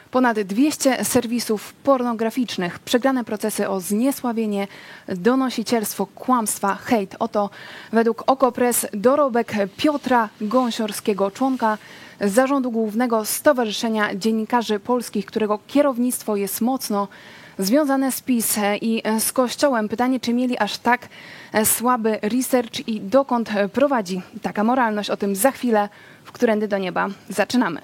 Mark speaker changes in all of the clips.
Speaker 1: Ponad 200 serwisów pornograficznych, przegrane procesy o zniesławienie, donosicielstwo, kłamstwa, hejt. Oto według OKO.press dorobek Piotra Gąsiorskiego, członka Zarządu Głównego Stowarzyszenia Dziennikarzy Polskich, którego kierownictwo jest mocno związane z PiS i z Kościołem. Pytanie, czy mieli aż tak słaby research i dokąd prowadzi taka moralność? O tym za chwilę w Którędy do Nieba. Zaczynamy.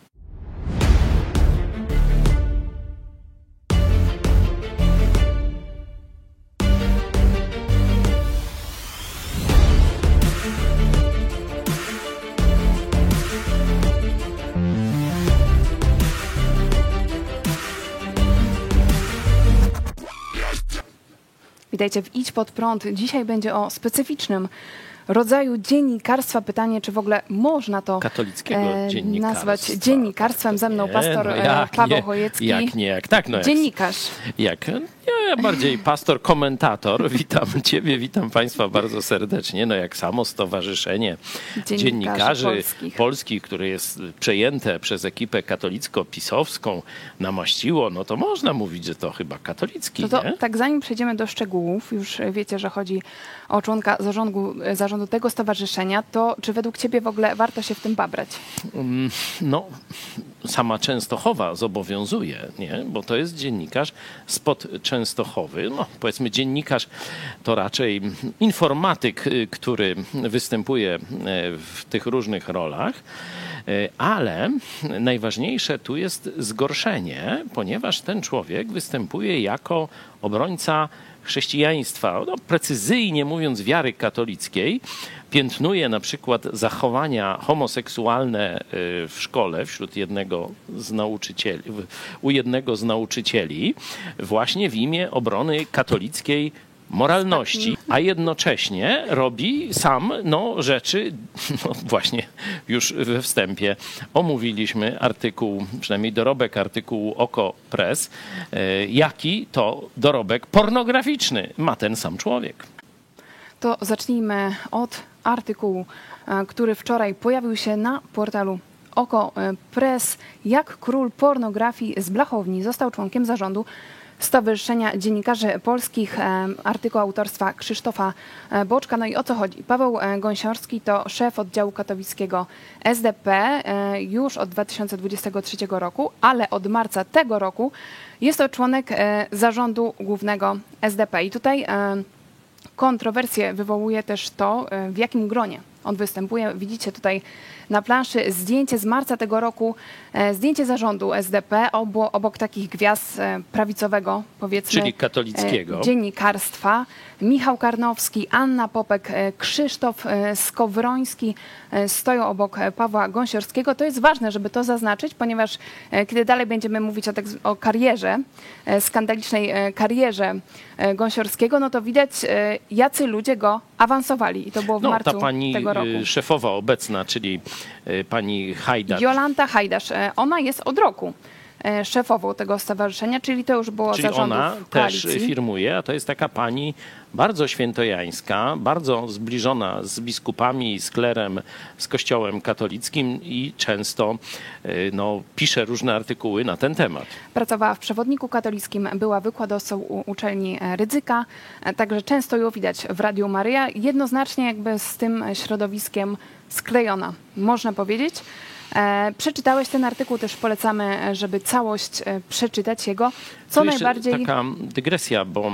Speaker 1: Witajcie w Idź Pod Prąd. Dzisiaj będzie o specyficznym rodzaju dziennikarstwa. Pytanie, czy w ogóle można to nazwać dziennikarstwem. Ze mną pastor Paweł Chojecki.
Speaker 2: Jak nie, jak tak. No
Speaker 1: dziennikarz.
Speaker 2: Ja bardziej pastor, komentator. Witam Ciebie, witam Państwa bardzo serdecznie. No jak samo Stowarzyszenie Dziennikarzy Polskich, które jest przejęte przez ekipę katolicko-pisowską, namaściło, no to można mówić, że to chyba katolicki,
Speaker 1: nie? Tak, zanim przejdziemy do szczegółów, już wiecie, że chodzi o członka zarządu tego stowarzyszenia, to czy według Ciebie w ogóle warto się w tym babrać?
Speaker 2: No, sama Częstochowa zobowiązuje, nie? Bo to jest dziennikarz spod Częstochowy. No, powiedzmy, dziennikarz to raczej informatyk, który występuje w tych różnych rolach. Ale najważniejsze tu jest zgorszenie, ponieważ ten człowiek występuje jako obrońca chrześcijaństwa, no, precyzyjnie mówiąc wiary katolickiej, piętnuje na przykład zachowania homoseksualne w szkole u jednego z nauczycieli właśnie w imię obrony katolickiej moralności, a jednocześnie robi sam rzeczy, właśnie już we wstępie omówiliśmy artykuł, przynajmniej dorobek artykułu OKO.press, jaki to dorobek pornograficzny ma ten sam człowiek.
Speaker 1: To zacznijmy od artykułu, który wczoraj pojawił się na portalu OKO.press. Jak król pornografii z Blachowni został członkiem zarządu Stowarzyszenia Dziennikarzy Polskich, artykuł autorstwa Krzysztofa Boczka. No i o co chodzi? Paweł Gąsiorski to szef oddziału katowickiego SDP już od 2023 roku, ale od marca tego roku jest to członek Zarządu Głównego SDP. I tutaj kontrowersje wywołuje też to, w jakim gronie on występuje. Widzicie tutaj na planszy zdjęcie z marca tego roku, zdjęcie zarządu SDP obok takich gwiazd prawicowego, powiedzmy,
Speaker 2: czyli katolickiego
Speaker 1: dziennikarstwa. Michał Karnowski, Anna Popek, Krzysztof Skowroński stoją obok Pawła Gąsiorskiego. To jest ważne, żeby to zaznaczyć, ponieważ kiedy dalej będziemy mówić o karierze, skandalicznej karierze Gąsiorskiego, no to widać, jacy ludzie go awansowali. I to było w marcu
Speaker 2: ta pani
Speaker 1: tego roku.
Speaker 2: Szefowa obecna, czyli pani Hajdasz.
Speaker 1: Jolanta Hajdasz. Ona jest od roku szefową tego stowarzyszenia, czyli to już było zarządów
Speaker 2: ona
Speaker 1: koalicji.
Speaker 2: Też firmuje, a to jest taka pani bardzo świętojańska, bardzo zbliżona z biskupami, z klerem, z Kościołem katolickim i często pisze różne artykuły na ten temat.
Speaker 1: Pracowała w Przewodniku Katolickim, była wykładowcą uczelni Rydzyka, także często ją widać w Radiu Maryja. Jednoznacznie jakby z tym środowiskiem sklejona, można powiedzieć. Przeczytałeś ten artykuł, też polecamy, żeby całość przeczytać jego. Co najbardziej...
Speaker 2: Taka dygresja, bo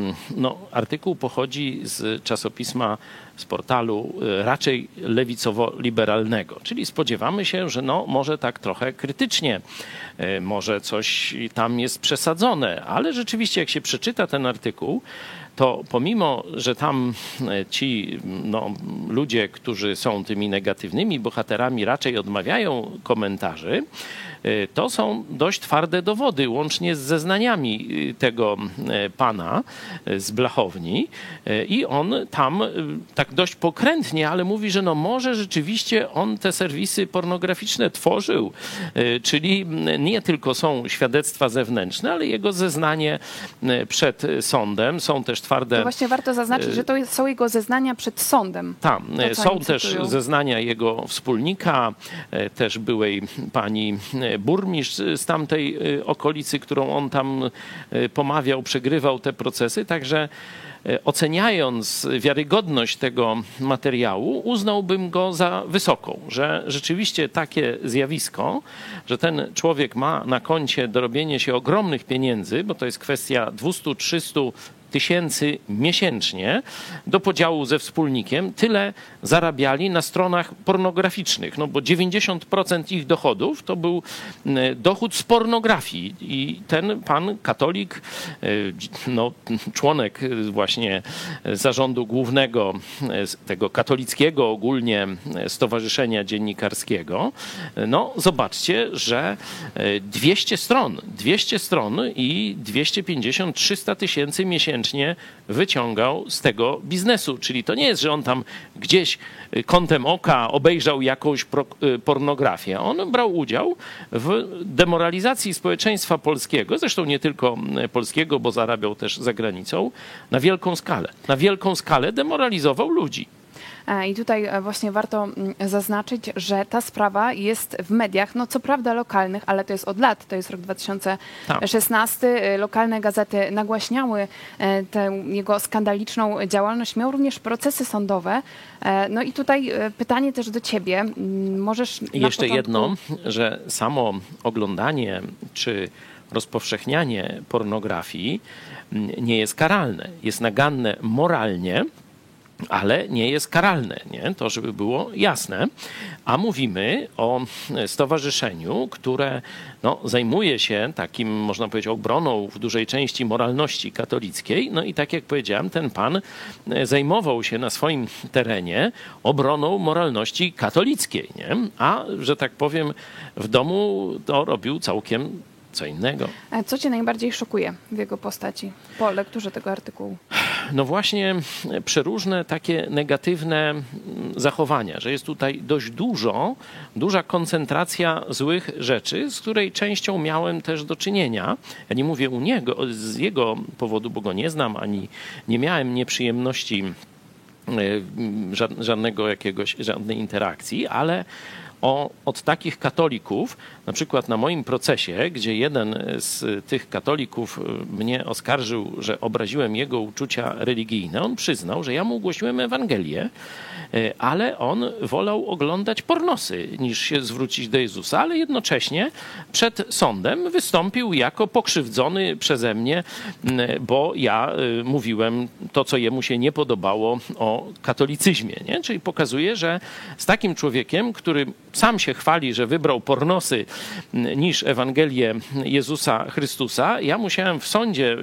Speaker 2: artykuł pochodzi z czasopisma, z portalu raczej lewicowo-liberalnego, czyli spodziewamy się, że może tak trochę krytycznie, może coś tam jest przesadzone, ale rzeczywiście jak się przeczyta ten artykuł, to pomimo, że tam ci ludzie, którzy są tymi negatywnymi bohaterami, raczej odmawiają komentarzy, to są dość twarde dowody, łącznie z zeznaniami tego pana z Blachowni. I on tam tak dość pokrętnie, ale mówi, że może rzeczywiście on te serwisy pornograficzne tworzył. Czyli nie tylko są świadectwa zewnętrzne, ale jego zeznanie przed sądem. Są też twarde...
Speaker 1: To właśnie warto zaznaczyć, że to są jego zeznania przed sądem.
Speaker 2: Tam są też zeznania jego wspólnika, też byłej pani burmistrz z tamtej okolicy, którą on tam pomawiał, przegrywał te procesy. Także oceniając wiarygodność tego materiału, uznałbym go za wysoką, że rzeczywiście takie zjawisko, że ten człowiek ma na koncie dorobienie się ogromnych pieniędzy, bo to jest kwestia 200-300 tysięcy miesięcznie do podziału ze wspólnikiem, tyle zarabiali na stronach pornograficznych, no bo 90% ich dochodów to był dochód z pornografii i ten pan katolik, no, członek właśnie zarządu głównego tego katolickiego ogólnie Stowarzyszenia Dziennikarskiego, no zobaczcie, że 200 stron i 250-300 tysięcy miesięcznie wyciągał z tego biznesu. Czyli to nie jest, że on tam gdzieś kątem oka obejrzał jakąś pornografię. On brał udział w demoralizacji społeczeństwa polskiego, zresztą nie tylko polskiego, bo zarabiał też za granicą, na wielką skalę. Na wielką skalę demoralizował ludzi.
Speaker 1: I tutaj właśnie warto zaznaczyć, że ta sprawa jest w mediach, no co prawda lokalnych, ale to jest od lat, to jest rok 2016. Tak. Lokalne gazety nagłaśniały tę jego skandaliczną działalność. Miał również procesy sądowe. No i tutaj pytanie też do ciebie. Możesz na
Speaker 2: jeszcze
Speaker 1: początku...
Speaker 2: jedno, że samo oglądanie czy rozpowszechnianie pornografii nie jest karalne. Jest naganne moralnie, ale nie jest karalne, nie? To żeby było jasne. A mówimy o stowarzyszeniu, które no, zajmuje się takim, można powiedzieć, obroną w dużej części moralności katolickiej. No i tak jak powiedziałem, ten pan zajmował się na swoim terenie obroną moralności katolickiej, nie? A, że tak powiem, w domu to robił całkiem co innego.
Speaker 1: A co cię najbardziej szokuje w jego postaci po lekturze tego artykułu?
Speaker 2: No właśnie przeróżne takie negatywne zachowania, że jest tutaj dość duża koncentracja złych rzeczy, z której częścią miałem też do czynienia. Ja nie mówię u niego, z jego powodu, bo go nie znam, ani nie miałem nieprzyjemności żadnej interakcji, ale od takich katolików, na przykład na moim procesie, gdzie jeden z tych katolików mnie oskarżył, że obraziłem jego uczucia religijne, on przyznał, że ja mu głosiłem Ewangelię, ale on wolał oglądać pornosy niż się zwrócić do Jezusa, ale jednocześnie przed sądem wystąpił jako pokrzywdzony przeze mnie, bo ja mówiłem to, co jemu się nie podobało o katolicyzmie. Nie? Czyli pokazuje, że z takim człowiekiem, który sam się chwali, że wybrał pornosy niż Ewangelię Jezusa Chrystusa, ja musiałem w sądzie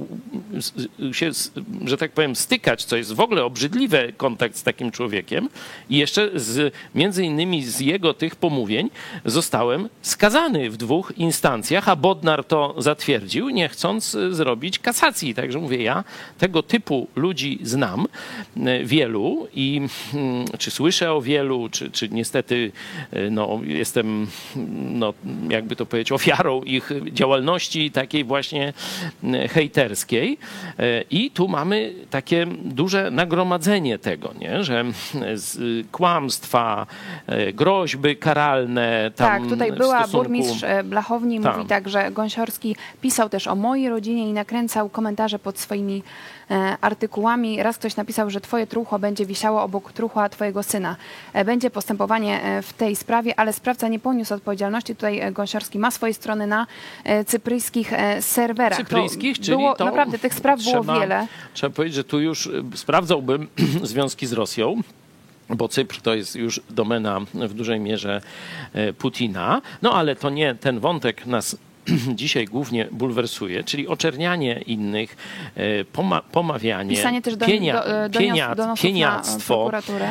Speaker 2: się, że tak powiem, stykać, co jest w ogóle obrzydliwe, kontakt z takim człowiekiem i jeszcze między innymi z jego tych pomówień zostałem skazany w 2 instancjach, a Bodnar to zatwierdził, nie chcąc zrobić kasacji. Także mówię, ja tego typu ludzi znam wielu i czy słyszę o wielu, czy niestety no, jestem, no, jakby to powiedzieć, ofiarą ich działalności takiej właśnie hejterskiej. I tu mamy takie duże nagromadzenie tego, nie? Że kłamstwa, groźby karalne. Tam
Speaker 1: tak, tutaj była
Speaker 2: stosunku...
Speaker 1: burmistrz Blachowni, mówi tak, że Gąsiorski pisał też o mojej rodzinie i nakręcał komentarze pod swoimi artykułami. Raz ktoś napisał, że twoje truchło będzie wisiało obok truchła twojego syna. Będzie postępowanie w tej sprawie, ale sprawca nie poniósł odpowiedzialności. Tutaj Gąsiorski ma swoje strony na cypryjskich serwerach.
Speaker 2: Cypryjskich,
Speaker 1: to
Speaker 2: czyli
Speaker 1: było,
Speaker 2: to
Speaker 1: naprawdę tych spraw było wiele.
Speaker 2: Trzeba powiedzieć, że tu już sprawdzałbym związki z Rosją, bo Cypr to jest już domena w dużej mierze Putina. No ale to nie ten wątek nas dzisiaj głównie bulwersuje, czyli oczernianie innych, pomawianie,
Speaker 1: pisanie też
Speaker 2: pieniactwo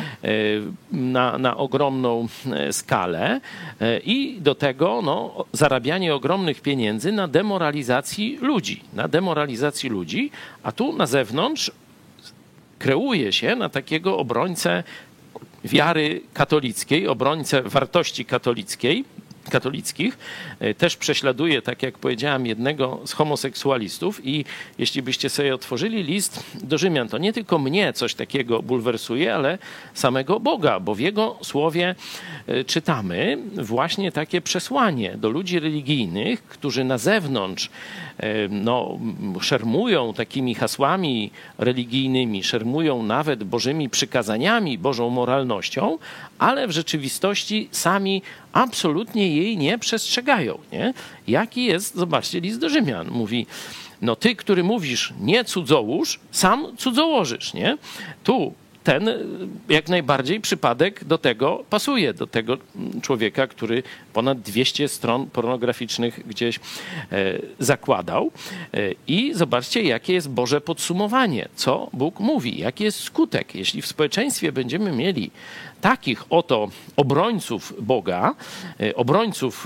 Speaker 2: na ogromną skalę i do tego no, zarabianie ogromnych pieniędzy na demoralizacji ludzi, a tu na zewnątrz kreuje się na takiego obrońcę wiary katolickiej, obrońcę wartości katolickiej, katolickich, też prześladuje, tak jak powiedziałem, jednego z homoseksualistów i jeśli byście sobie otworzyli list do Rzymian, to nie tylko mnie coś takiego bulwersuje, ale samego Boga, bo w Jego słowie czytamy właśnie takie przesłanie do ludzi religijnych, którzy na zewnątrz szermują takimi hasłami religijnymi, szermują nawet Bożymi przykazaniami, Bożą moralnością, ale w rzeczywistości sami absolutnie jej nie przestrzegają. Nie? Jaki jest, zobaczcie, list do Rzymian. Mówi, no ty, który mówisz nie cudzołóż, sam cudzołożysz. Nie? Tu ten jak najbardziej przypadek do tego pasuje, do tego człowieka, który ponad 200 stron pornograficznych gdzieś zakładał. I zobaczcie, jakie jest Boże podsumowanie, co Bóg mówi, jaki jest skutek. Jeśli w społeczeństwie będziemy mieli takich oto obrońców Boga, obrońców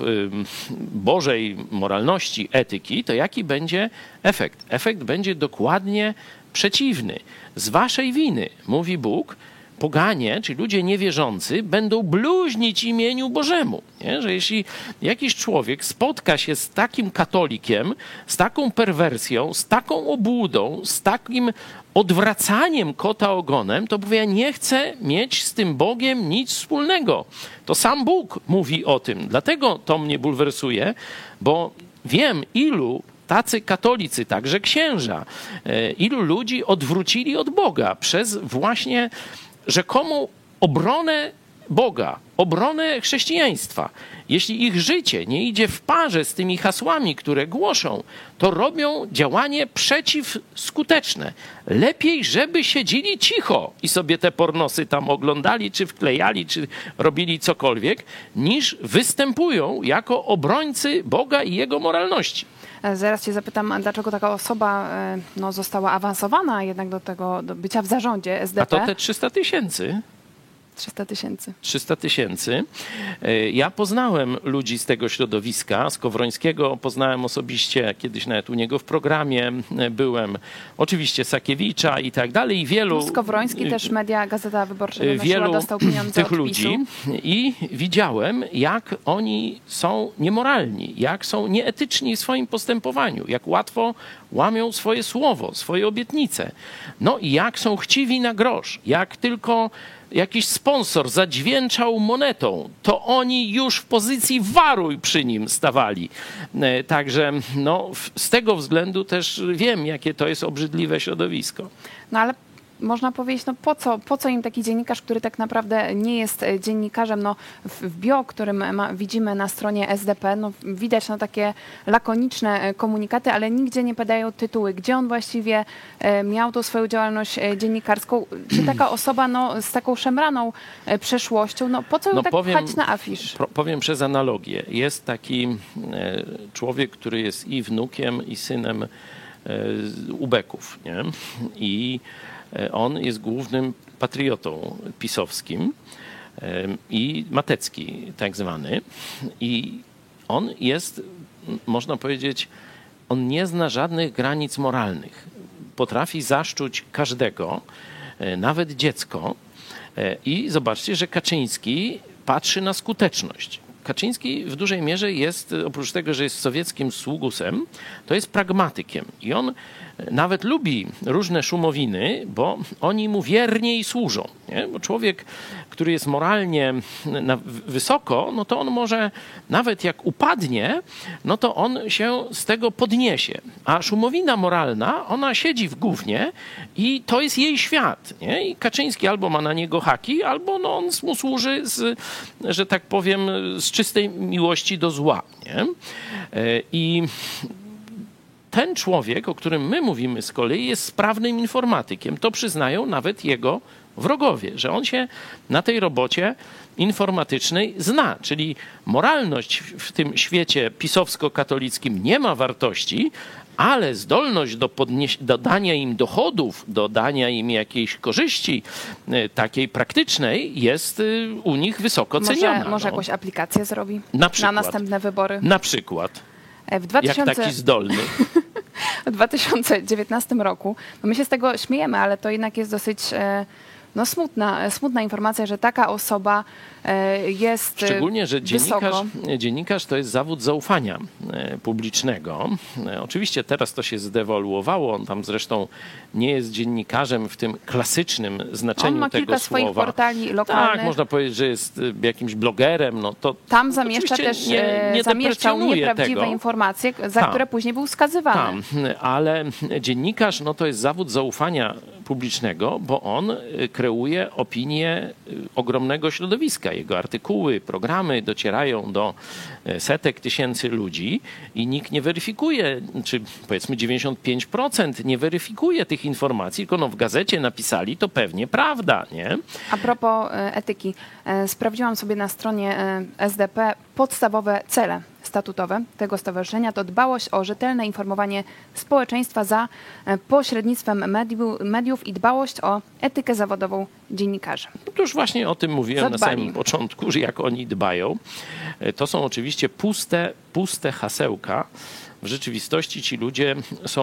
Speaker 2: Bożej moralności, etyki, to jaki będzie efekt? Efekt będzie dokładnie przeciwny. Z waszej winy, mówi Bóg, poganie, czyli ludzie niewierzący, będą bluźnić imieniu Bożemu. Nie? Że jeśli jakiś człowiek spotka się z takim katolikiem, z taką perwersją, z taką obłudą, z takim odwracaniem kota ogonem, to mówi, ja nie chcę mieć z tym Bogiem nic wspólnego. To sam Bóg mówi o tym. Dlatego to mnie bulwersuje, bo wiem, ilu tacy katolicy, także księża, ilu ludzi odwrócili od Boga przez właśnie rzekomą obronę Boga, obronę chrześcijaństwa. Jeśli ich życie nie idzie w parze z tymi hasłami, które głoszą, to robią działanie przeciwskuteczne. Lepiej, żeby siedzieli cicho i sobie te pornosy tam oglądali, czy wklejali, czy robili cokolwiek, niż występują jako obrońcy Boga i Jego moralności.
Speaker 1: Zaraz cię zapytam, dlaczego taka osoba została awansowana jednak do bycia w zarządzie SDP.
Speaker 2: A to te 300 000.
Speaker 1: 300 000.
Speaker 2: 300 000. Ja poznałem ludzi z tego środowiska. Skowrońskiego poznałem osobiście, kiedyś nawet u niego w programie byłem. Oczywiście Sakiewicza i tak dalej. I wielu...
Speaker 1: Skowroński też media, Gazeta Wyborcza
Speaker 2: wielu
Speaker 1: dostał pieniądze
Speaker 2: tych
Speaker 1: od
Speaker 2: ludzi. I widziałem, jak oni są niemoralni, jak są nieetyczni w swoim postępowaniu, jak łatwo łamią swoje słowo, swoje obietnice. No i jak są chciwi na grosz, jak tylko jakiś sponsor zadźwięczał monetą, to oni już w pozycji waruj przy nim stawali. Także z tego względu też wiem, jakie to jest obrzydliwe środowisko.
Speaker 1: No ale można powiedzieć, po co im taki dziennikarz, który tak naprawdę nie jest dziennikarzem, w bio, którym widzimy na stronie SDP, widać takie lakoniczne komunikaty, ale nigdzie nie padają tytuły, gdzie on właściwie miał tą swoją działalność dziennikarską. Czy taka osoba z taką szemraną przeszłością, po co ją tak pchać na afisz?
Speaker 2: Powiem przez analogię. Jest taki człowiek, który jest i wnukiem, i synem ubeków, nie? I on jest głównym patriotą pisowskim i Matecki tak zwany. I on jest, można powiedzieć, on nie zna żadnych granic moralnych. Potrafi zaszczuć każdego, nawet dziecko. I zobaczcie, że Kaczyński patrzy na skuteczność. Kaczyński w dużej mierze jest, oprócz tego, że jest sowieckim sługusem, to jest pragmatykiem. I on nawet lubi różne szumowiny, bo oni mu wierniej służą. Nie? Bo człowiek, który jest moralnie wysoko, to on może, nawet jak upadnie, to on się z tego podniesie. A szumowina moralna, ona siedzi w gównie i to jest jej świat. Nie? I Kaczyński albo ma na niego haki, albo on mu służy, że tak powiem, z czystej miłości do zła. Nie? I ten człowiek, o którym my mówimy z kolei, jest sprawnym informatykiem. To przyznają nawet jego wrogowie, że on się na tej robocie informatycznej zna. Czyli moralność w tym świecie pisowsko-katolickim nie ma wartości, ale zdolność do dania im dochodów, do dania im jakiejś korzyści takiej praktycznej jest u nich wysoko ceniona.
Speaker 1: Może jakąś aplikację zrobi
Speaker 2: na
Speaker 1: następne wybory?
Speaker 2: Na przykład. Jak taki zdolny.
Speaker 1: W 2019 roku, my się z tego śmiejemy, ale to jednak jest dosyć No smutna informacja, że taka osoba jest
Speaker 2: Szczególnie, że
Speaker 1: wysoko.
Speaker 2: dziennikarz to jest zawód zaufania publicznego. Oczywiście teraz to się zdewoluowało. On tam zresztą nie jest dziennikarzem w tym klasycznym znaczeniu
Speaker 1: On ma
Speaker 2: tego
Speaker 1: kilka
Speaker 2: słowa.
Speaker 1: swoich portali lokalnych.
Speaker 2: Tak, można powiedzieć, że jest jakimś blogerem. No to
Speaker 1: Tam zamieszcza też zamieszczał nieprawdziwe
Speaker 2: tego.
Speaker 1: informacje, za które później był skazywany.
Speaker 2: Ale dziennikarz no to jest zawód zaufania publicznego, bo on kreuje opinię ogromnego środowiska. Jego artykuły, programy docierają do setek tysięcy ludzi i nikt nie weryfikuje, czy powiedzmy 95% nie weryfikuje tych informacji, tylko no w gazecie napisali, to pewnie prawda, nie?
Speaker 1: A propos etyki, sprawdziłam sobie na stronie SDP podstawowe cele statutowe tego stowarzyszenia to dbałość o rzetelne informowanie społeczeństwa za pośrednictwem mediów i dbałość o etykę zawodową dziennikarzy.
Speaker 2: No to już właśnie o tym mówiłem na samym początku, że jak oni dbają. To są oczywiście puste hasełka. W rzeczywistości ci ludzie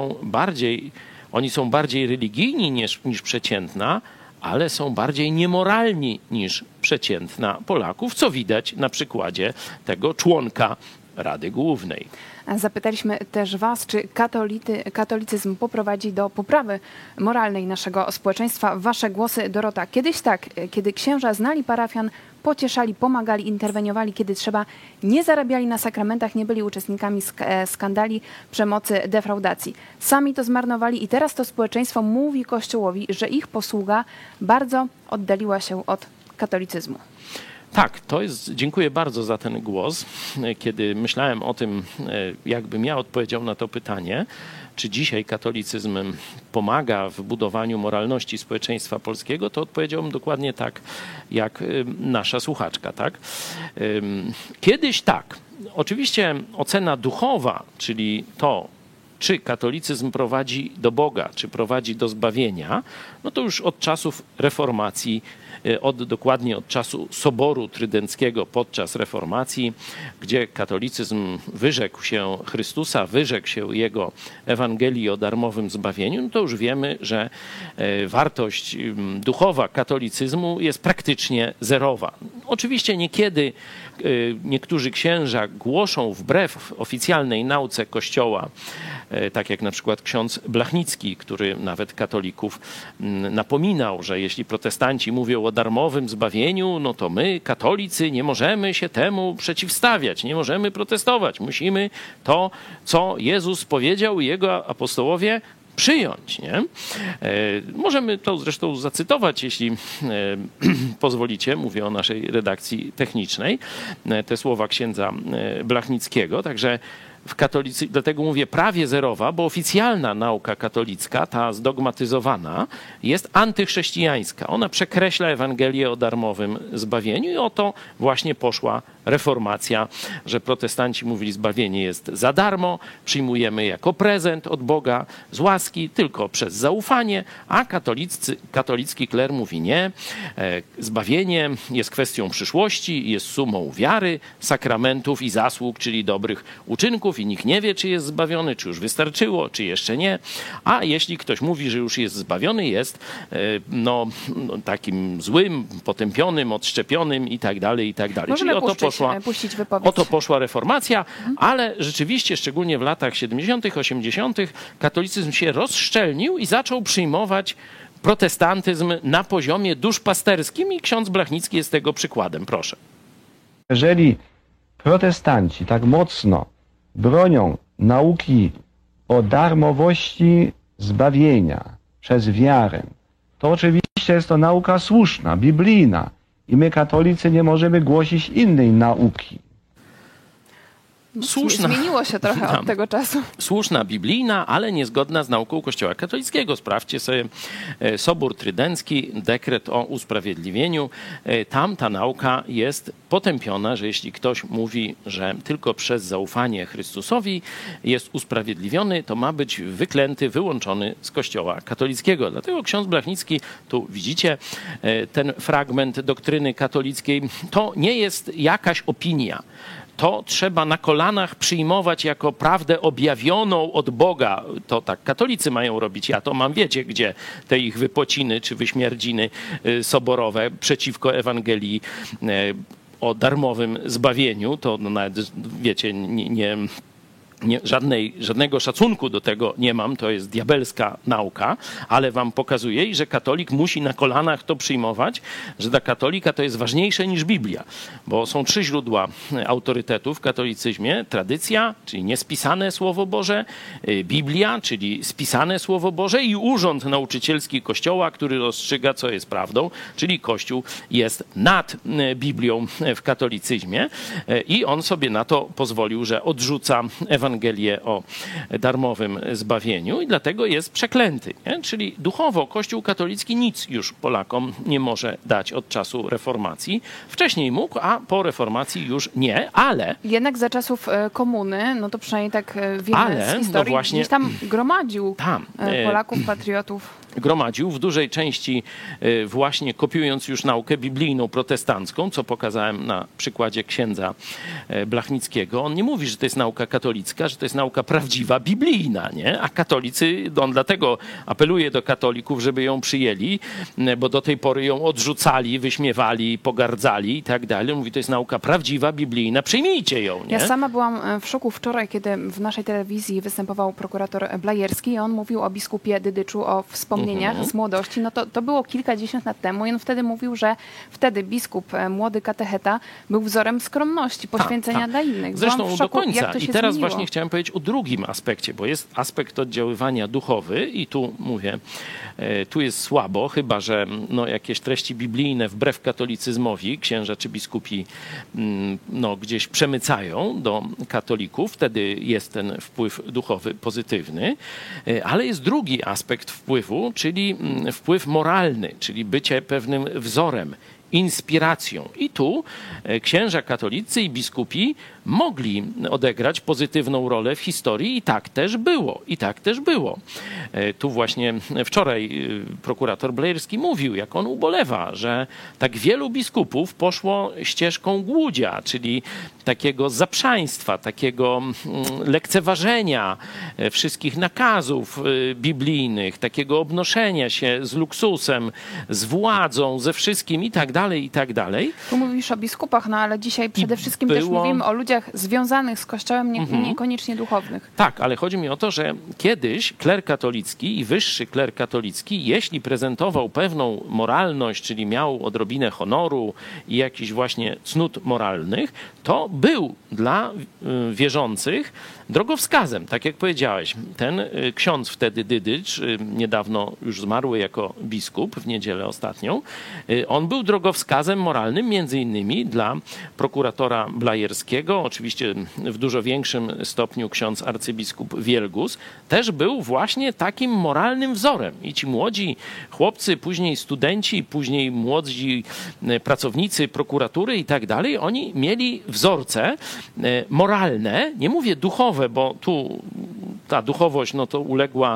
Speaker 2: oni są bardziej religijni niż przeciętna, ale są bardziej niemoralni niż przeciętna Polaków, co widać na przykładzie tego członka Rady Głównej.
Speaker 1: Zapytaliśmy też was, czy katolicyzm poprowadzi do poprawy moralnej naszego społeczeństwa. Wasze głosy, Dorota. Kiedyś tak, kiedy księża znali parafian, pocieszali, pomagali, interweniowali, kiedy trzeba, nie zarabiali na sakramentach, nie byli uczestnikami skandali, przemocy, defraudacji. Sami to zmarnowali i teraz to społeczeństwo mówi Kościołowi, że ich posługa bardzo oddaliła się od katolicyzmu.
Speaker 2: Tak, dziękuję bardzo za ten głos. Kiedy myślałem o tym, jakbym ja odpowiedział na to pytanie, czy dzisiaj katolicyzm pomaga w budowaniu moralności społeczeństwa polskiego, to odpowiedziałbym dokładnie tak, jak nasza słuchaczka. Tak? Kiedyś tak. Oczywiście ocena duchowa, czyli to, czy katolicyzm prowadzi do Boga, czy prowadzi do zbawienia, no to już od czasów reformacji, dokładnie od czasu Soboru Trydenckiego podczas reformacji, gdzie katolicyzm wyrzekł się Chrystusa, wyrzekł się Jego Ewangelii o darmowym zbawieniu, no to już wiemy, że wartość duchowa katolicyzmu jest praktycznie zerowa. Oczywiście niekiedy niektórzy księża głoszą wbrew oficjalnej nauce Kościoła, tak jak na przykład ksiądz Blachnicki, który nawet katolików napominał, że jeśli protestanci mówią o darmowym zbawieniu, no to my, katolicy, nie możemy się temu przeciwstawiać, nie możemy protestować. Musimy to, co Jezus powiedział i Jego apostołowie, przyjąć. Nie? Możemy to zresztą zacytować, jeśli pozwolicie. Mówię o naszej redakcji technicznej. Te słowa księdza Blachnickiego. Także dlatego mówię prawie zerowa, bo oficjalna nauka katolicka, ta zdogmatyzowana, jest antychrześcijańska. Ona przekreśla Ewangelię o darmowym zbawieniu i o to właśnie poszła reformacja, że protestanci mówili, zbawienie jest za darmo, przyjmujemy jako prezent od Boga z łaski, tylko przez zaufanie, a katolicki kler mówi nie. Zbawienie jest kwestią przyszłości, jest sumą wiary, sakramentów i zasług, czyli dobrych uczynków i nikt nie wie, czy jest zbawiony, czy już wystarczyło, czy jeszcze nie. A jeśli ktoś mówi, że już jest zbawiony, jest takim złym, potępionym, odszczepionym i tak dalej, i tak dalej.
Speaker 1: Możemy
Speaker 2: Czyli
Speaker 1: puścić wypowiedź.
Speaker 2: Oto poszła reformacja, ale rzeczywiście, szczególnie w latach 70., 80., katolicyzm się rozszczelnił i zaczął przyjmować protestantyzm na poziomie duszpasterskim i ksiądz Blachnicki jest tego przykładem. Proszę.
Speaker 3: Jeżeli protestanci tak mocno bronią nauki o darmowości zbawienia przez wiarę, to oczywiście jest to nauka słuszna, biblijna i my katolicy nie możemy głosić innej nauki.
Speaker 2: Słuszna.
Speaker 1: Zmieniło się trochę od tego czasu.
Speaker 2: Słuszna, biblijna, ale niezgodna z nauką Kościoła katolickiego. Sprawdźcie sobie Sobór Trydencki, dekret o usprawiedliwieniu. Tam ta nauka jest potępiona, że jeśli ktoś mówi, że tylko przez zaufanie Chrystusowi jest usprawiedliwiony, to ma być wyklęty, wyłączony z Kościoła katolickiego. Dlatego ksiądz Blachnicki, tu widzicie ten fragment doktryny katolickiej, to nie jest jakaś opinia. to trzeba na kolanach przyjmować jako prawdę objawioną od Boga. To tak katolicy mają robić. Ja to mam, wiecie, gdzie te ich wypociny czy wyśmierdziny soborowe przeciwko Ewangelii o darmowym zbawieniu. To nawet, wiecie, żadnego szacunku do tego nie mam, to jest diabelska nauka, ale wam pokazuję, że katolik musi na kolanach to przyjmować, że dla katolika to jest ważniejsze niż Biblia, bo są 3 źródła autorytetu w katolicyzmie. Tradycja, czyli niespisane Słowo Boże, Biblia, czyli spisane Słowo Boże i urząd nauczycielski Kościoła, który rozstrzyga, co jest prawdą, czyli Kościół jest nad Biblią w katolicyzmie i on sobie na to pozwolił, że odrzuca Ewangelię o darmowym zbawieniu i dlatego jest przeklęty. Nie? Czyli duchowo Kościół katolicki nic już Polakom nie może dać od czasu reformacji. Wcześniej mógł, a po reformacji już nie, ale...
Speaker 1: Jednak za czasów komuny, no to przynajmniej tak wiemy z historii, no właśnie, gdzieś tam gromadził Polaków, patriotów.
Speaker 2: Gromadził w dużej części właśnie kopiując już naukę biblijną protestancką, co pokazałem na przykładzie księdza Blachnickiego. On nie mówi, że to jest nauka katolicka, że to jest nauka prawdziwa, biblijna, nie? A katolicy, on dlatego apeluje do katolików, żeby ją przyjęli, bo do tej pory ją odrzucali, wyśmiewali, pogardzali i tak dalej. Mówi, to jest nauka prawdziwa, biblijna, przyjmijcie ją, nie?
Speaker 1: Ja sama byłam w szoku wczoraj, kiedy w naszej telewizji występował prokurator Blajerski i on mówił o biskupie Dydyczu, o wspomnieniach z młodości. No to było kilkadziesiąt lat temu i on wtedy mówił, że wtedy biskup, młody katecheta, był wzorem skromności, poświęcenia dla innych.
Speaker 2: Zresztą do końca. I teraz
Speaker 1: zmieniło.
Speaker 2: Właśnie chciałem powiedzieć o drugim aspekcie, bo jest aspekt oddziaływania duchowy i tu mówię, tu jest słabo, chyba że no, jakieś treści biblijne wbrew katolicyzmowi księża czy biskupi no, gdzieś przemycają do katolików, wtedy jest ten wpływ duchowy pozytywny, ale jest drugi aspekt wpływu, czyli wpływ moralny, czyli bycie pewnym wzorem, inspiracją. I tu księża katolicy i biskupi mogli odegrać pozytywną rolę w historii i tak też było. I tak też było. Tu właśnie wczoraj prokurator Blajerski mówił, jak on ubolewa, że tak wielu biskupów poszło ścieżką głudzia, czyli takiego zaprzaństwa, takiego lekceważenia wszystkich nakazów biblijnych, takiego obnoszenia się z luksusem, z władzą, ze wszystkim i tak dalej, i tak dalej.
Speaker 1: Tu mówisz o biskupach, no ale dzisiaj przede wszystkim też mówimy o ludziach związanych z Kościołem, niekoniecznie duchownych.
Speaker 2: Tak, ale chodzi mi o to, że kiedyś kler katolicki i wyższy kler katolicki, jeśli prezentował pewną moralność, czyli miał odrobinę honoru i jakichś właśnie cnót moralnych, to był dla wierzących drogowskazem. Tak jak powiedziałeś, ten ksiądz wtedy Dydycz, niedawno już zmarły jako biskup w niedzielę ostatnią, on był drogowskazem moralnym między innymi dla prokuratora Blajerskiego, oczywiście w dużo większym stopniu ksiądz arcybiskup Wielgus, też był właśnie takim moralnym wzorem. I ci młodzi chłopcy, później studenci, później młodzi pracownicy prokuratury i tak dalej, oni mieli wzorce moralne, nie mówię duchowe, bo tu ta duchowość no to uległa,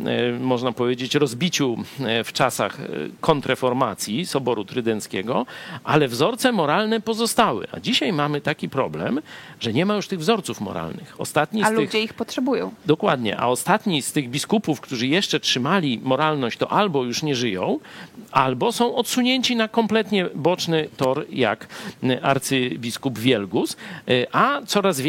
Speaker 2: można powiedzieć, rozbiciu w czasach kontrreformacji Soboru Trydenckiego, ale wzorce moralne pozostały. A dzisiaj mamy taki problem, że nie ma już tych wzorców moralnych.
Speaker 1: Ludzie ich potrzebują.
Speaker 2: Dokładnie. A ostatni z tych biskupów, którzy jeszcze trzymali moralność, to albo już nie żyją, albo są odsunięci na kompletnie boczny tor, jak arcybiskup Wielgus, a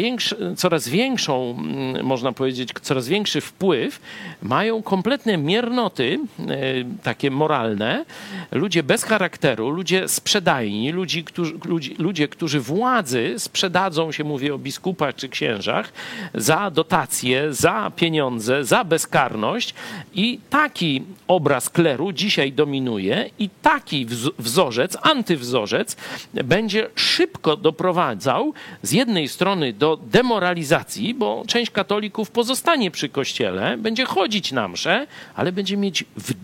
Speaker 2: coraz większą, można powiedzieć, coraz większy wpływ mają kompletne miernoty, takie moralne, ludzie bez charakteru, ludzie sprzedajni, ludzie, którzy władzy sprzedadzą się, mówię o biskupach czy księżach, za dotacje, za pieniądze, za bezkarność i taki obraz kleru dzisiaj dominuje i taki wzorzec, antywzorzec będzie szybko doprowadzał z jednej strony do demoralizacji, bo część katolików pozostanie przy kościele, będzie chodzić na msze, ale będzie mieć w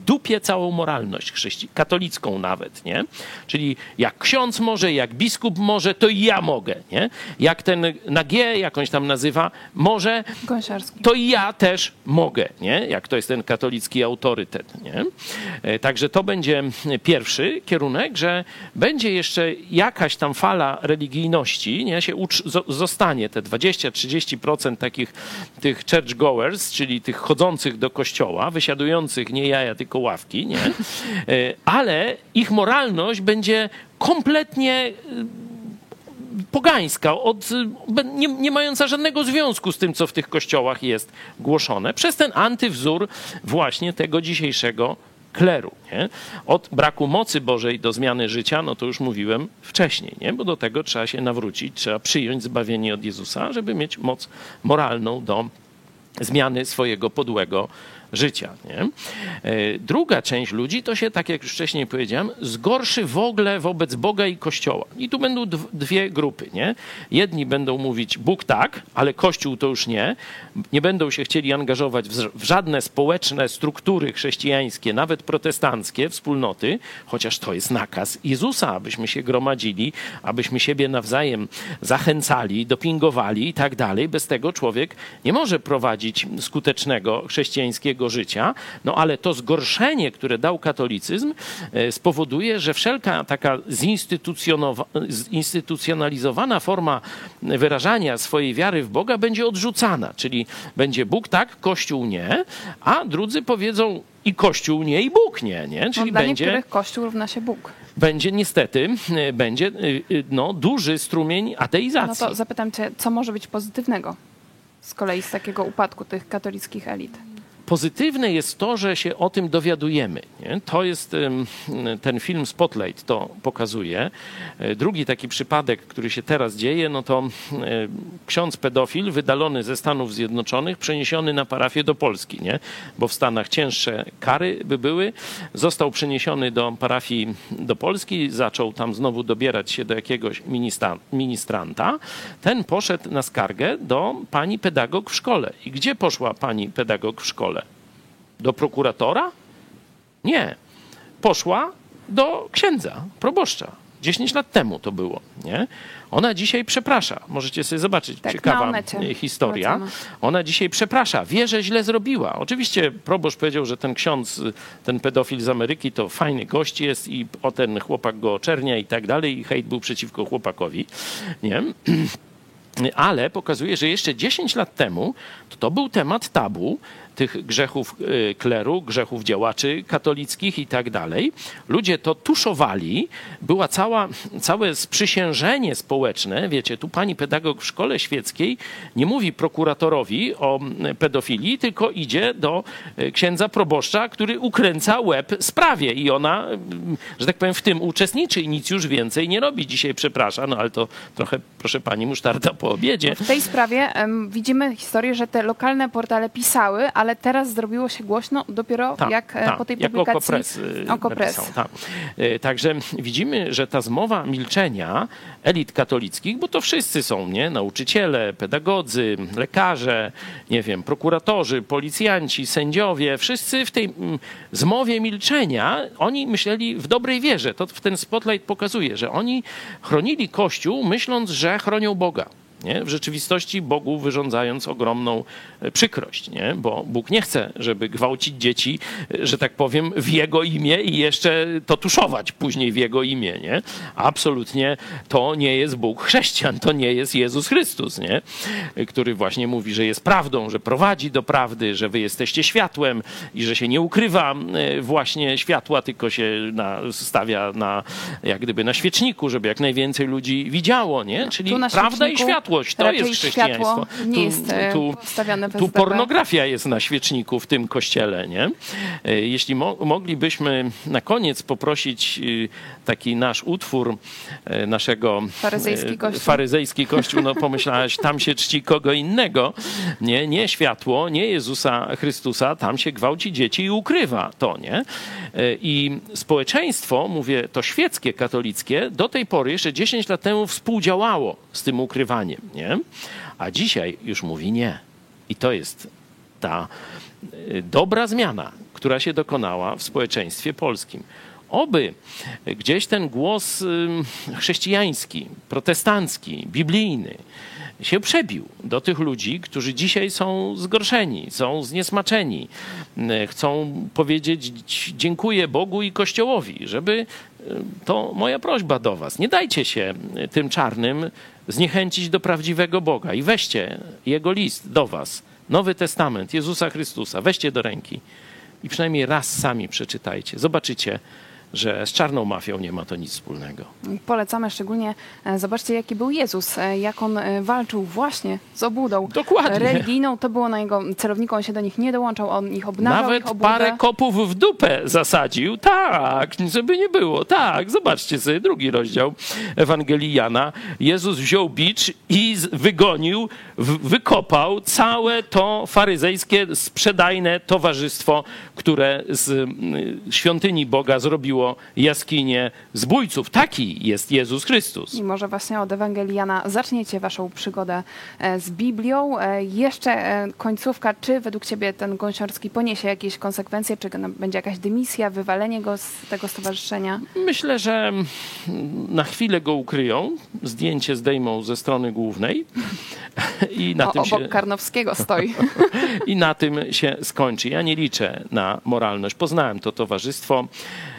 Speaker 2: dupie całą moralność katolicką nawet, nie? Czyli jak ksiądz może, jak biskup może, to i ja mogę, nie? Jak ten na G, jakąś tam nazywa, może,
Speaker 1: Gąsiarski.
Speaker 2: to i ja też mogę, nie? Jak to jest ten katolicki autorytet, nie? Także to będzie pierwszy kierunek, że będzie jeszcze jakaś tam fala religijności, nie? Zostanie te 20-30% takich tych churchgoers, czyli tych chodzących do kościoła, wysiadujących nie jaja, tylko ławki, nie? Ale ich moralność będzie kompletnie pogańska, nie mająca żadnego związku z tym, co w tych kościołach jest głoszone, przez ten antywzór właśnie tego dzisiejszego kleru. Nie? Od braku mocy Bożej do zmiany życia, no to już mówiłem wcześniej, nie? Bo do tego trzeba się nawrócić, trzeba przyjąć zbawienie od Jezusa, żeby mieć moc moralną do zmiany swojego podłego życia. Nie? Druga część ludzi to się, tak jak już wcześniej powiedziałem, zgorszy w ogóle wobec Boga i Kościoła. I tu będą dwie grupy. Nie? Jedni będą mówić Bóg tak, ale Kościół to już nie. Nie będą się chcieli angażować w żadne społeczne struktury chrześcijańskie, nawet protestanckie, wspólnoty, chociaż to jest nakaz Jezusa, abyśmy się gromadzili, abyśmy siebie nawzajem zachęcali, dopingowali i tak dalej. Bez tego człowiek nie może prowadzić skutecznego chrześcijańskiego życia, no ale to zgorszenie, które dał katolicyzm, spowoduje, że wszelka taka zinstytucjonalizowana forma wyrażania swojej wiary w Boga będzie odrzucana, czyli będzie Bóg tak, Kościół nie, a drudzy powiedzą i Kościół nie, i Bóg nie, nie? Czyli
Speaker 1: dla
Speaker 2: będzie,
Speaker 1: niektórych Kościół równa się Bóg.
Speaker 2: Będzie niestety, będzie duży strumień ateizacji.
Speaker 1: No to zapytam cię, co może być pozytywnego z kolei z takiego upadku tych katolickich elit?
Speaker 2: Pozytywne jest to, że się o tym dowiadujemy. Nie? To jest ten film Spotlight to pokazuje. Drugi taki przypadek, który się teraz dzieje, no to ksiądz pedofil wydalony ze Stanów Zjednoczonych, przeniesiony na parafię do Polski, nie? Bo w Stanach cięższe kary by były. Został przeniesiony do parafii do Polski, zaczął tam znowu dobierać się do jakiegoś ministranta. Ten poszedł na skargę do pani pedagog w szkole. I gdzie poszła pani pedagog w szkole? Do prokuratora? Nie. Poszła do księdza, proboszcza. 10 lat temu to było, nie? Ona dzisiaj przeprasza. Możecie sobie zobaczyć,
Speaker 1: tak,
Speaker 2: ciekawa historia. Ona dzisiaj przeprasza. Wie, że źle zrobiła. Oczywiście proboszcz powiedział, że ten ksiądz, ten pedofil z Ameryki to fajny gość jest i o ten chłopak go oczernia i tak dalej. I hejt był przeciwko chłopakowi, nie? Ale pokazuje, że jeszcze 10 lat temu to był temat tabu tych grzechów kleru, grzechów działaczy katolickich i tak dalej. Ludzie to tuszowali. Była całe sprzysiężenie społeczne. Wiecie, tu pani pedagog w szkole świeckiej nie mówi prokuratorowi o pedofilii, tylko idzie do księdza proboszcza, który ukręca łeb sprawie i ona, że tak powiem, w tym uczestniczy i nic już więcej nie robi. Dzisiaj przeprasza, no ale to trochę, proszę pani, musztarda po obiedzie.
Speaker 1: W tej sprawie widzimy historię, że te lokalne portale pisały, ale teraz zrobiło się głośno dopiero po tej publikacji
Speaker 2: Okopres. Także widzimy, że ta zmowa milczenia elit katolickich, bo to wszyscy są, nie? Nauczyciele, pedagodzy, lekarze, nie wiem, prokuratorzy, policjanci, sędziowie, wszyscy w tej zmowie milczenia, oni myśleli w dobrej wierze. To w ten Spotlight pokazuje, że oni chronili Kościół, myśląc, że chronią Boga. Nie? W rzeczywistości Bogu wyrządzając ogromną przykrość, nie? Bo Bóg nie chce, żeby gwałcić dzieci, że tak powiem, w Jego imię i jeszcze to tuszować później w Jego imię. Nie? Absolutnie to nie jest Bóg chrześcijan, to nie jest Jezus Chrystus, nie? Który właśnie mówi, że jest prawdą, że prowadzi do prawdy, że wy jesteście światłem i że się nie ukrywa właśnie światła, tylko się stawia jak gdyby na świeczniku, żeby jak najwięcej ludzi widziało. Nie? Czyli prawda i światło. To jest chrześcijaństwo.
Speaker 1: Nie jest postawiane
Speaker 2: tu pornografia jest na świeczniku w tym kościele, nie? Jeśli moglibyśmy na koniec poprosić taki nasz utwór naszego faryzejski kościół, no pomyślałaś, tam się czci kogo innego, nie światło, nie Jezusa Chrystusa, tam się gwałci dzieci i ukrywa to, nie? I społeczeństwo, mówię, to świeckie, katolickie, do tej pory, jeszcze 10 lat temu współdziałało z tym ukrywaniem, nie? A dzisiaj już mówi nie. I to jest ta dobra zmiana, która się dokonała w społeczeństwie polskim. Oby gdzieś ten głos chrześcijański, protestancki, biblijny się przebił do tych ludzi, którzy dzisiaj są zgorszeni, są zniesmaczeni, chcą powiedzieć dziękuję Bogu i Kościołowi, żeby to moja prośba do was. Nie dajcie się tym czarnym zniechęcić do prawdziwego Boga i weźcie Jego list do was, Nowy Testament Jezusa Chrystusa, weźcie do ręki i przynajmniej raz sami przeczytajcie. Zobaczycie, że z czarną mafią nie ma to nic wspólnego.
Speaker 1: Polecamy szczególnie, zobaczcie jaki był Jezus, jak on walczył właśnie z obłudą religijną. To było na jego celowniku, on się do nich nie dołączał, on ich obnażał.
Speaker 2: Nawet
Speaker 1: ich obłudę.
Speaker 2: parę kopów w dupę zasadził, tak, żeby nie było, tak. Zobaczcie sobie 2 rozdział Ewangelii Jana. Jezus wziął bicz i wygonił, wykopał całe to faryzejskie, sprzedajne towarzystwo, które z świątyni Boga zrobiło jaskinię zbójców. Taki jest Jezus Chrystus.
Speaker 1: I może właśnie od Ewangelii Jana zaczniecie waszą przygodę z Biblią. Jeszcze końcówka, czy według ciebie ten Gąsiorski poniesie jakieś konsekwencje, czy będzie jakaś dymisja, wywalenie go z tego stowarzyszenia?
Speaker 2: Myślę, że na chwilę go ukryją, zdjęcie zdejmą ze strony głównej i na tym
Speaker 1: obok Karnowskiego stoi.
Speaker 2: I na tym się skończy. Ja nie liczę na moralność. Poznałem to towarzystwo.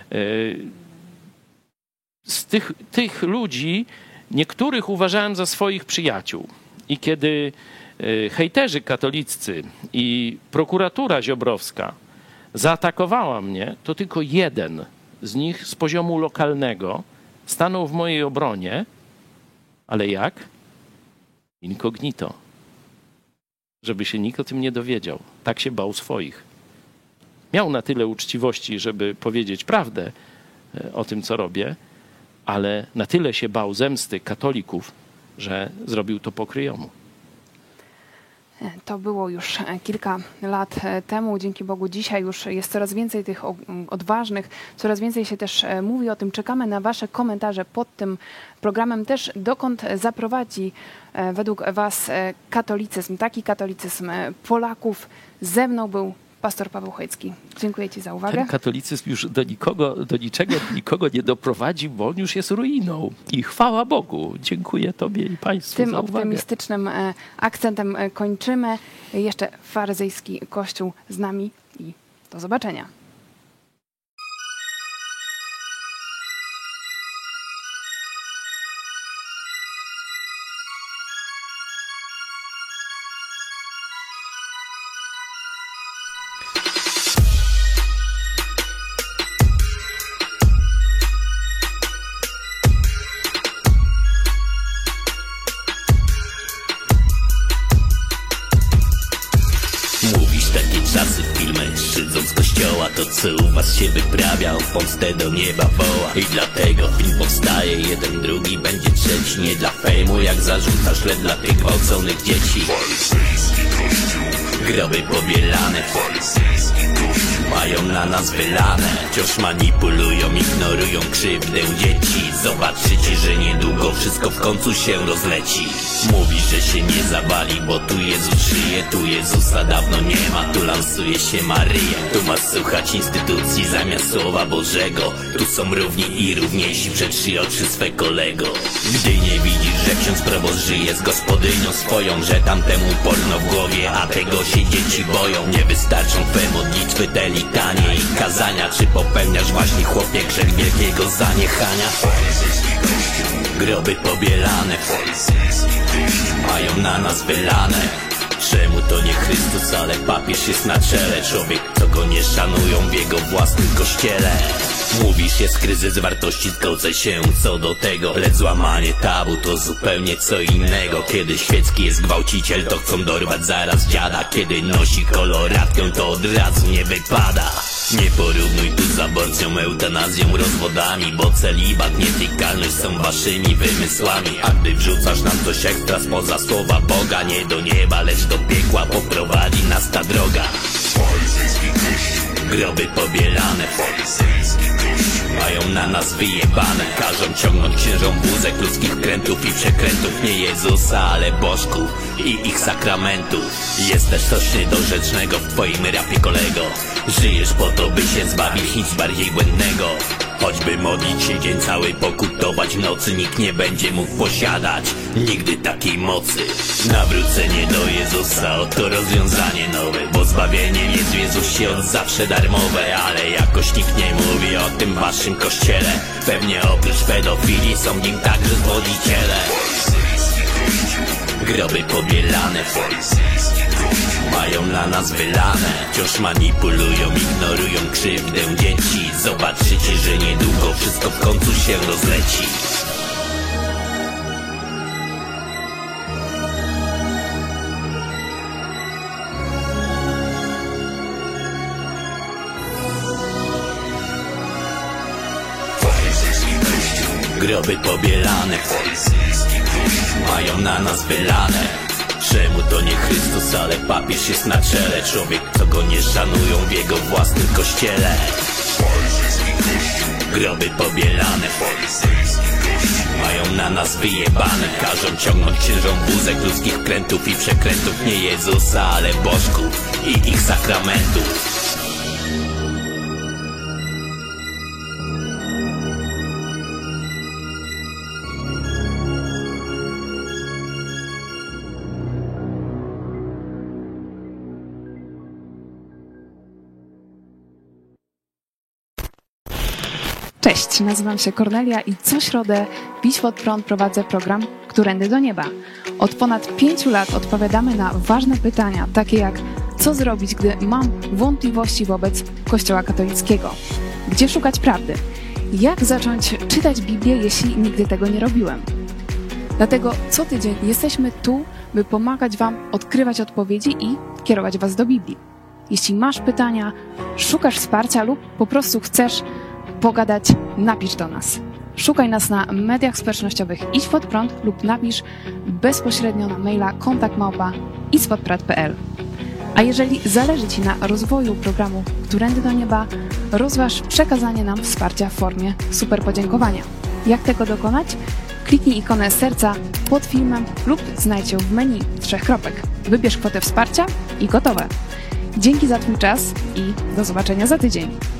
Speaker 2: Z tych ludzi niektórych uważałem za swoich przyjaciół. I kiedy hejterzy katoliccy i prokuratura ziobrowska zaatakowała mnie, to tylko jeden z nich z poziomu lokalnego stanął w mojej obronie. Ale jak? Incognito. Żeby się nikt o tym nie dowiedział. Tak się bał swoich. Miał na tyle uczciwości, żeby powiedzieć prawdę o tym, co robię, ale na tyle się bał zemsty katolików, że zrobił to po kryjomu.
Speaker 1: To było już kilka lat temu. Dzięki Bogu dzisiaj już jest coraz więcej tych odważnych, coraz więcej się też mówi o tym. Czekamy na wasze komentarze pod tym programem też, dokąd zaprowadzi według was katolicyzm, taki katolicyzm Polaków. Ze mną był pastor Paweł Chojecki. Dziękuję ci za uwagę.
Speaker 2: Ten katolicyzm już do niczego nikogo nie doprowadzi, bo on już jest ruiną. I chwała Bogu. Dziękuję tobie i państwu
Speaker 1: Tym
Speaker 2: za uwagę.
Speaker 1: optymistycznym akcentem kończymy. Jeszcze faryzejski Kościół z nami i do zobaczenia.
Speaker 4: Szydząc kościoła, to co u was się wyprawia, w Polsce do nieba woła. I dlatego film powstaje, jeden, drugi, będzie trzeci. Nie dla fejmu, jak zarzucasz, lecz dla tych gwałconych dzieci. Groby pobielane, mają na nas wylane. Wciąż manipulują, ignorują krzywdę dzieci. Zobaczycie, że niedługo wszystko w końcu się rozleci. Mówi, że się nie zawali, bo tu Jezus żyje. Tu Jezusa dawno nie ma, tu lansuje się Maryja. Tu masz słuchać instytucji zamiast Słowa Bożego. Tu są równi i równiejsi przed 3 oczy swe kolego. Gdy nie widzisz, że ksiądz proboszcz żyje z gospodynią swoją, że tamtemu porno w głowie, a tego się dzieci boją. Nie wystarczą twe modlitwy, te litanie i kazania. Czy popełniasz właśnie, chłopie, grzech wielkiego zaniechania? Groby pobielane, mają na nas wylane. Czemu to nie Chrystus, ale papież jest na czele? Człowiek, co go nie szanują w jego własnym kościele. Mówisz, jest kryzys wartości, zgodzę się co do tego. Lecz złamanie tabu to zupełnie co innego. Kiedy świecki jest gwałciciel, to chcą dorwać zaraz dziada. Kiedy nosi koloratkę, to od razu nie wypada. Nie porównuj tu z aborcją, eutanazją, rozwodami, bo celibat, nietykalność są waszymi wymysłami. A gdy wrzucasz nam coś ekstra spoza słowa Boga, nie do nieba, lecz do piekła poprowadzi nas ta droga. Groby pobielane, mają na nas wyjebane. Każą ciągnąć księżom wózek ludzkich krętów i przekrętów. Nie Jezusa, ale bożków i ich sakramentów. Jest też coś niedorzecznego w twoim rapie, kolego. Żyjesz po to, by się zbawić, nic bardziej błędnego. Choćby modlić się dzień cały, pokutować w nocy, nikt nie będzie mógł posiadać nigdy takiej mocy. Nawrócenie do Jezusa, oto rozwiązanie nowe, bo zbawieniem jest w Jezusie od zawsze darmowe. Ale jakoś nikt nie mówi o tym w waszym kościele. Pewnie oprócz pedofilii są w nim także zwodziciele. Groby pobielane, mają na nas wylane. Wciąż manipulują, ignorują krzywdę dzieci. Zobaczycie, że niedługo wszystko w końcu się rozleci. Groby pobielane, mają na nas wylane. Czemu to nie Chrystus, ale papież jest na czele? Człowiek, co go nie szanują w jego własnym kościele. Groby pobielane, mają na nas wyjebane. Każą ciągnąć księżom wózek ludzkich krętów i przekrętów. Nie Jezusa, ale bożków i ich sakramentów.
Speaker 1: Cześć, nazywam się Kornelia i co środę Pić pod prąd prowadzę program Którędy do nieba. Od ponad 5 lat odpowiadamy na ważne pytania, takie jak co zrobić, gdy mam wątpliwości wobec Kościoła katolickiego? Gdzie szukać prawdy? Jak zacząć czytać Biblię, jeśli nigdy tego nie robiłem? Dlatego co tydzień jesteśmy tu, by pomagać Wam odkrywać odpowiedzi i kierować Was do Biblii. Jeśli masz pytania, szukasz wsparcia lub po prostu chcesz pogadać, napisz do nas. Szukaj nas na mediach społecznościowych Idź Pod Prąd lub napisz bezpośrednio na maila kontakt@idźpodprad.pl. A jeżeli zależy Ci na rozwoju programu Którędy do nieba, rozważ przekazanie nam wsparcia w formie super podziękowania. Jak tego dokonać? Kliknij ikonę serca pod filmem lub znajdź ją w menu 3 kropek. Wybierz kwotę wsparcia i gotowe. Dzięki za Twój czas i do zobaczenia za tydzień.